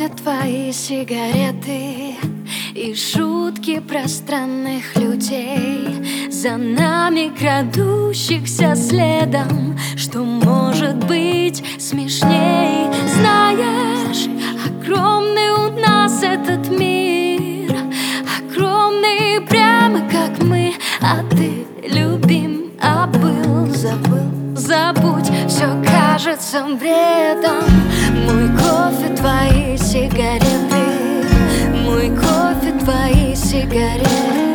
кофе, твои сигареты и шутки про странных людей, за нами крадущихся следом. Что может быть смешней? Знаешь, огромный у нас этот мир, огромный прямо как мы. А ты любим, а был, забыл, забудь, все кажется бредом. Мой кофе, твои сигареты, мой кофе, твои сигареты.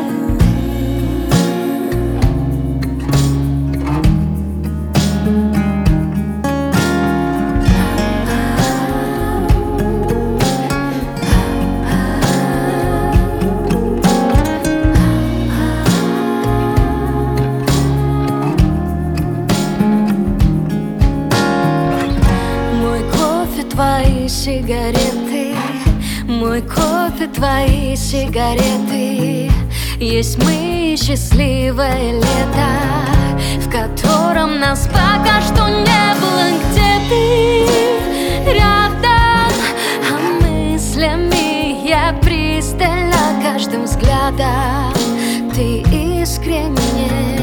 Твои сигареты, мой кофе, твои сигареты. Есть мы, счастливое лето, в котором нас пока что не было. Где ты рядом, а мыслями я пристально каждым взглядом. Ты искренне,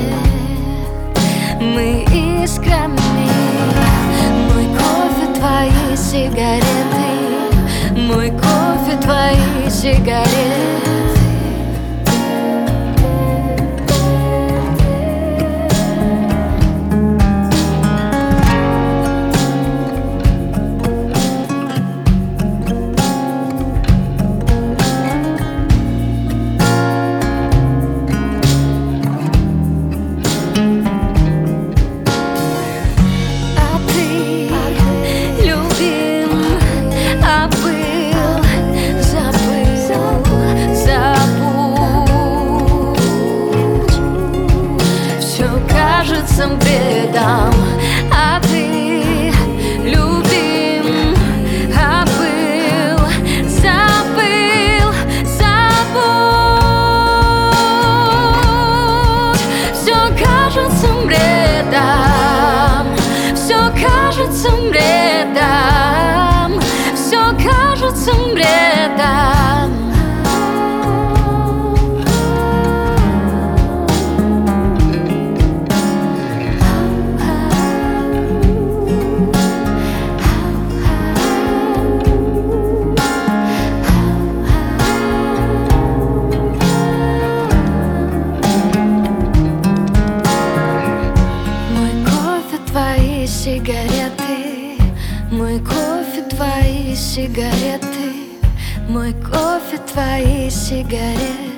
мы искренне. Мой кофе, твои сигареты, мой кофе, твои сигареты. Бредом, а ты любим, а был, забыл, забудь. Все кажется бредом, все кажется бредом, все кажется бредом. Сигареты, мой кофе, твои сигареты, мой кофе, твои сигареты.